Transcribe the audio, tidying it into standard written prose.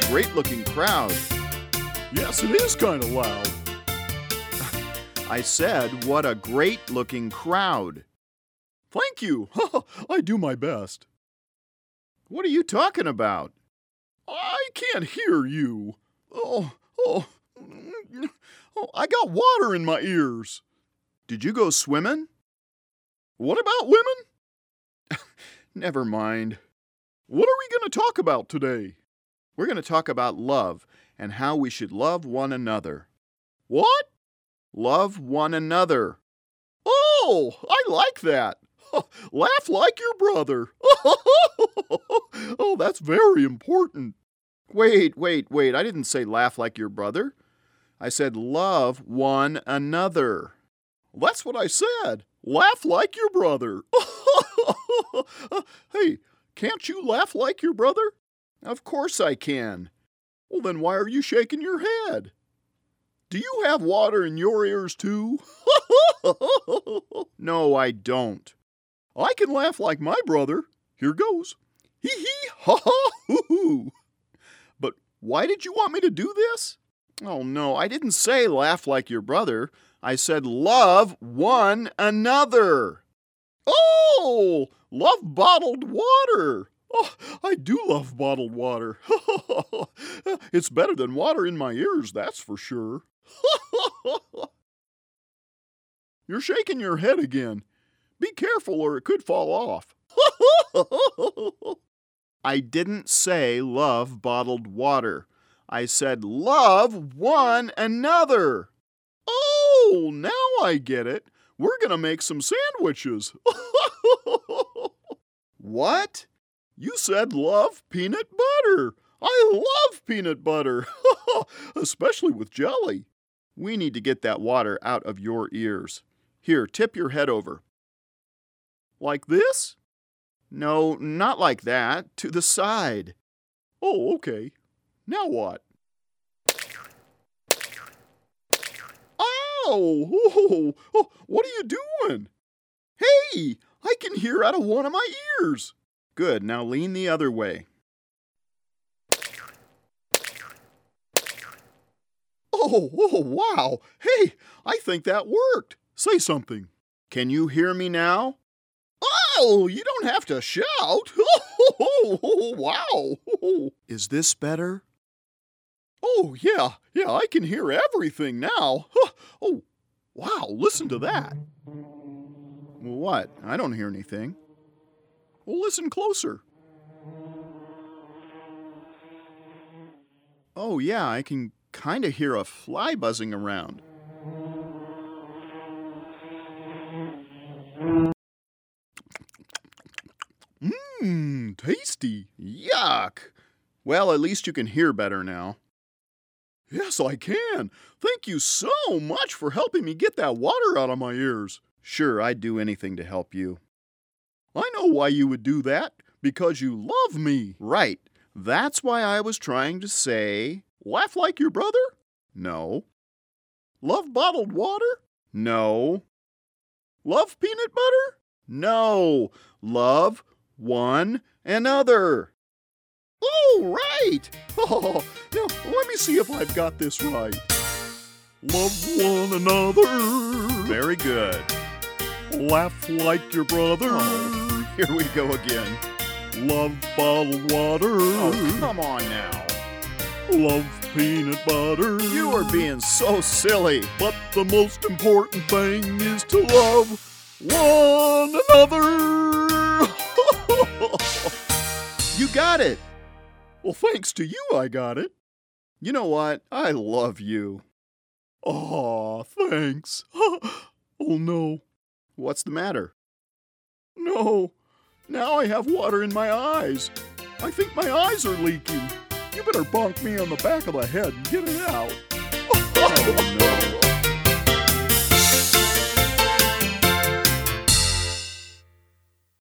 great-looking crowd. Yes, it is kind of loud. I said, what a great-looking crowd. Thank you. I do my best. What are you talking about? I can't hear you. Oh, I got water in my ears. Did you go swimming? What about women? Never mind. What are we going to talk about today? We're going to talk about love and how we should love one another. What? Love one another. Oh, I like that. Laugh like your brother. Oh, that's very important. Wait. I didn't say laugh like your brother. I said love one another. That's what I said. Laugh like your brother. Hey, can't you laugh like your brother? Of course I can. Well, then why are you shaking your head? Do you have water in your ears too? No, I don't. I can laugh like my brother. Here goes. Hee hee, ha ha, hoo hoo. But why did you want me to do this? Oh, no, I didn't say laugh like your brother. I said love one another. Oh, love bottled water. Oh, I do love bottled water. It's better than water in my ears, that's for sure. You're shaking your head again. Be careful or it could fall off. I didn't say love bottled water. I said love one another. Oh, now I get it. We're going to make some sandwiches. What? You said love peanut butter. I love peanut butter, especially with jelly. We need to get that water out of your ears. Here, tip your head over. Like this? No, not like that. To the side. Oh, okay. Now what? Ow! Oh, what are you doing? Hey, I can hear out of one of my ears. Good, now lean the other way. Oh, wow. Hey, I think that worked. Say something. Can you hear me now? Oh, you don't have to shout. Wow. Is this better? Oh, yeah, I can hear everything now. Oh, wow, listen to that. What? I don't hear anything. Well, listen closer. Oh, yeah, I can kind of hear a fly buzzing around. Tasty. Yuck. Well, at least you can hear better now. Yes, I can. Thank you so much for helping me get that water out of my ears. Sure, I'd do anything to help you. I know why you would do that. Because you love me. Right. That's why I was trying to say... Laugh like your brother? No. Love bottled water? No. Love peanut butter? No. Love one another. Oh, right. Oh, now, let me see if I've got this right. Love one another. Very good. Laugh like your brother. Oh, here we go again. Love bottled water. Oh, come on now. Love peanut butter. You are being so silly. But the most important thing is to love one another. You got it. Well, thanks to you, I got it. You know what? I love you. Aw, thanks. Oh, no. What's the matter? No. Now I have water in my eyes. I think my eyes are leaking. You better bonk me on the back of the head and get it out. Oh, no.